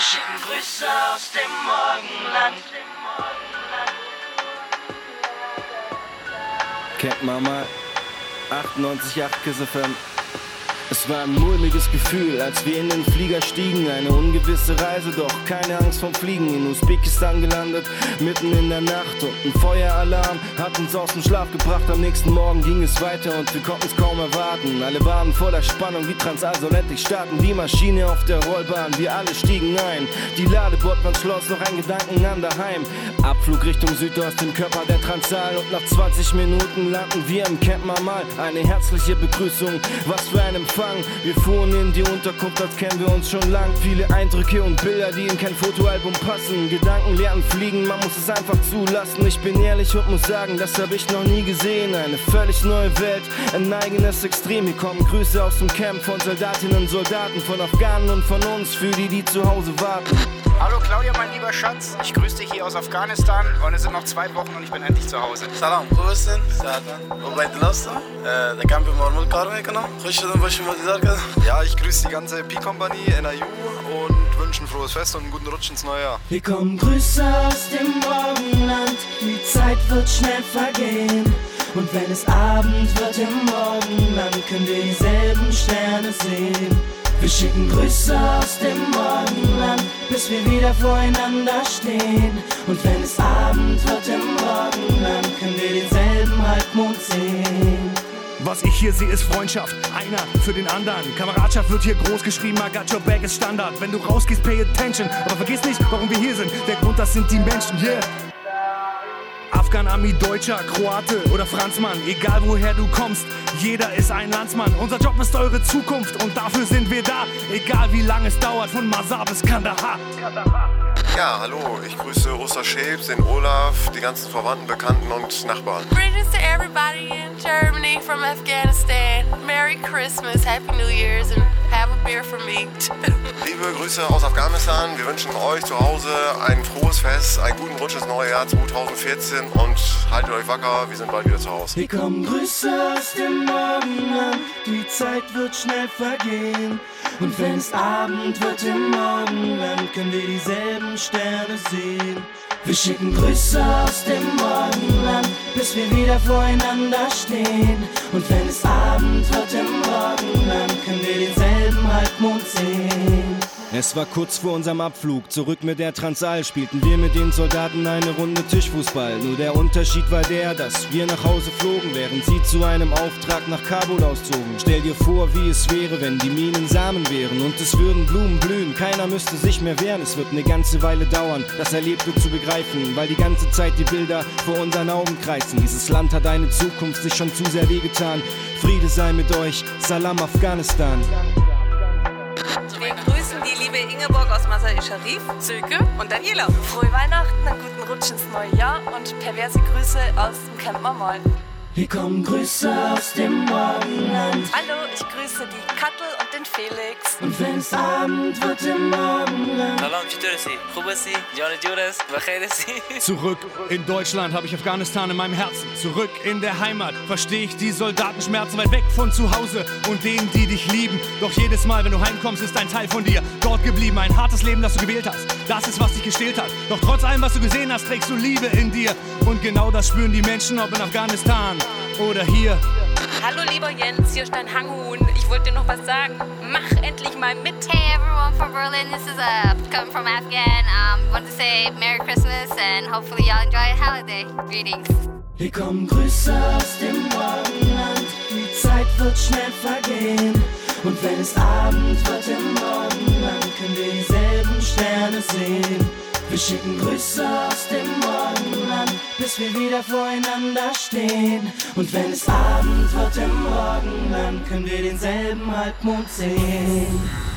schicken Grüße aus dem Morgenland. Kennt man mal 98,8 KISS FM. Es war ein mulmiges Gefühl, als wir in den Flieger stiegen. Eine ungewisse Reise, doch keine Angst vom Fliegen. In Usbekistan gelandet, mitten in der Nacht. Und ein Feueralarm hat uns aus dem Schlaf gebracht. Am nächsten Morgen ging es weiter und wir konnten es kaum erwarten. Alle waren voller Spannung, wie Transall soll endlich starten. Die Maschine auf der Rollbahn, wir alle stiegen ein. Die Ladebordwand schloss, noch ein Gedanken an daheim. Abflug Richtung Südost im Körper der Transall. Und nach 20 Minuten landen wir im Camp Mamal. Eine herzliche Begrüßung, was für ein Empfang. Wir fuhren in die Unterkunft, als kennen wir uns schon lang. Viele Eindrücke und Bilder, die in kein Fotoalbum passen. Gedanken lernen fliegen, man muss es einfach zulassen. Ich bin ehrlich und muss sagen, das habe ich noch nie gesehen. Eine völlig neue Welt, ein eigenes Extrem. Hier kommen Grüße aus dem Camp von Soldatinnen und Soldaten, von Afghanen und von uns, für die, die zu Hause warten. Hallo Claudia, mein lieber Schatz. Ich grüße dich hier aus Afghanistan und es sind noch 2 Wochen und ich bin endlich zu Hause. سلام خوبستین؟ عبید هستم در کمپ مرمول کار میکنم. خوش شدم باشیم دیدار کردم. Ja, ich grüße die ganze Pi-Kompanie, NIU und wünsche ein frohes Fest und einen guten Rutsch ins neue Jahr. Hier kommen Grüße aus dem Morgenland, die Zeit wird schnell vergehen. Und wenn es Abend wird im Morgenland, können wir dieselben Sterne sehen. Wir schicken Grüße aus dem Morgenland, bis wir wieder voreinander stehen. Und wenn es Abend wird im Morgenland, können wir denselben Halbmond sehen. Was ich hier sehe, ist Freundschaft, einer für den anderen. Kameradschaft wird hier groß geschrieben, I got your back ist Standard. Wenn du rausgehst, pay attention, aber vergiss nicht, warum wir hier sind. Der Grund, das sind die Menschen, yeah. Afghan, Ami, Deutscher, Kroate oder Franzmann, egal woher du kommst, jeder ist ein Landsmann. Unser Job ist eure Zukunft und dafür sind wir da, egal wie lange es dauert, von Mazar bis Kandahar. Ja, hallo, ich grüße Russa Schäbs, den Olaf, die ganzen Verwandten, Bekannten und Nachbarn. Greetings to everybody in Germany from Afghanistan. Merry Christmas, Happy New Year's and have a beer for me. Liebe Grüße aus Afghanistan, wir wünschen euch zu Hause ein frohes Fest, einen guten Rutsch ins neue Jahr 2014 und haltet euch wacker, wir sind bald wieder zu Hause. Hier kommen Grüße aus dem Morgenland, die Zeit wird schnell vergehen. Und wenn es Abend wird im Morgenland, können wir dieselben Sterne sehen. Wir schicken Grüße aus dem Morgenland, bis wir wieder voreinander stehen. Und wenn es Abend wird im Morgenland, können wir denselben Halbmond sehen. Es war kurz vor unserem Abflug, zurück mit der Transall, spielten wir mit den Soldaten eine Runde Tischfußball. Nur der Unterschied war der, dass wir nach Hause flogen, während sie zu einem Auftrag nach Kabul auszogen. Stell dir vor, wie es wäre, wenn die Minen Samen wären und es würden Blumen blühen. Keiner müsste sich mehr wehren, es wird eine ganze Weile dauern, das Erlebte zu begreifen, weil die ganze Zeit die Bilder vor unseren Augen kreisen. Dieses Land hat eine Zukunft sich schon zu sehr wehgetan. Friede sei mit euch, Salam Afghanistan. Wir grüßen die liebe Ingeborg aus Mazar-i-Sharif, Silke und Daniela. Frohe Weihnachten, einen guten Rutsch ins neue Jahr und perverse Grüße aus dem Camp Mamal. Hier kommen Grüße aus dem Morgenland. Hallo, ich grüße die Kattel und den Felix. Und wenn es Abend wird im Morgenland. سلام چطور هستی؟ خوب هستی؟ جان جور است؟ بخیر هستی؟ Zurück in Deutschland habe ich Afghanistan in meinem Herzen. Zurück in der Heimat verstehe ich die Soldatenschmerzen weit weg von zu Hause und denen, die dich lieben. Doch jedes Mal, wenn du heimkommst, ist ein Teil von dir dort geblieben. Ein hartes Leben, das du gewählt hast. Das ist, was dich gestählt hat. Doch trotz allem, was du gesehen hast, trägst du Liebe in dir. Und genau das spüren die Menschen, ob in Afghanistan oder hier. Hallo lieber Jens, hier ist dein Hanghuhn. Ich wollte dir noch was sagen. Mach endlich mal mit. Hey everyone from Berlin, this is coming from Afghan. Want to say Merry Christmas and hopefully y'all enjoy the holiday. Greetings. Hier kommen Grüße aus dem Morgenland, die Zeit wird schnell vergehen. Und wenn es Abend wird im Morgenland, können wir dieselben Sterne sehen. Wir schicken Grüße aus dem Morgenland, bis wir wieder voreinander stehen. Und wenn es Abend wird im Morgenland, können wir denselben Halbmond sehen.